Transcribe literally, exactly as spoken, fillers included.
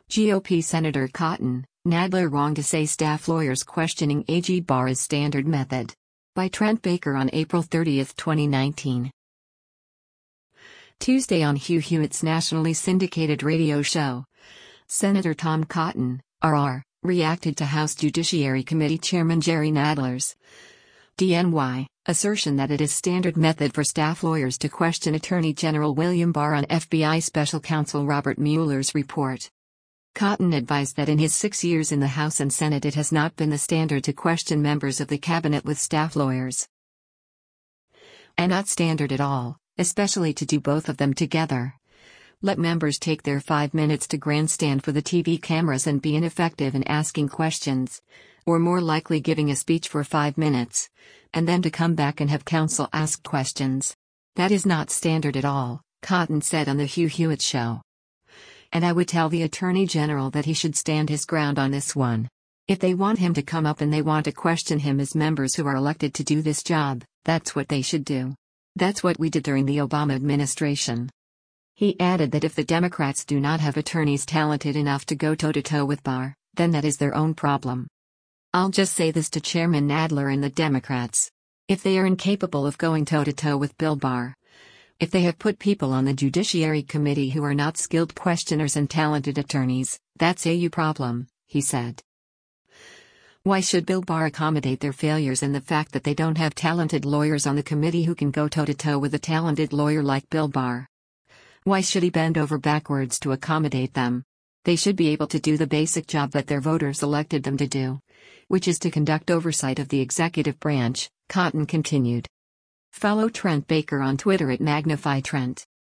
G O P Senator Cotton, Nadler wrong to say staff lawyers questioning A G Barr is standard method. By Trent Baker on April thirtieth, twenty nineteen. Tuesday on Hugh Hewitt's nationally syndicated radio show, Senator Tom Cotton, R R, reacted to House Judiciary Committee Chairman Jerry Nadler's D N Y assertion that it is standard method for staff lawyers to question Attorney General William Barr on F B I Special Counsel Robert Mueller's report. Cotton advised that in his six years in the House and Senate it has not been the standard to question members of the cabinet with staff lawyers. And not standard at all, especially to do both of them together. Let members take their five minutes to grandstand for the T V cameras and be ineffective in asking questions, or more likely giving a speech for five minutes, and then to come back and have counsel ask questions. That is not standard at all, Cotton said on the Hugh Hewitt Show. And I would tell the Attorney General that he should stand his ground on this one. If they want him to come up and they want to question him as members who are elected to do this job, that's what they should do. That's what we did during the Obama administration. He added that if the Democrats do not have attorneys talented enough to go toe-to-toe with Barr, then that is their own problem. I'll just say this to Chairman Nadler and the Democrats. If they are incapable of going toe-to-toe with Bill Barr, if they have put people on the Judiciary Committee who are not skilled questioners and talented attorneys, that's a you problem, he said. Why should Bill Barr accommodate their failures and the fact that they don't have talented lawyers on the committee who can go toe-to-toe with a talented lawyer like Bill Barr? Why should he bend over backwards to accommodate them? They should be able to do the basic job that their voters elected them to do, which is to conduct oversight of the executive branch, Cotton continued. Follow Trent Baker on Twitter at Magnify Trent.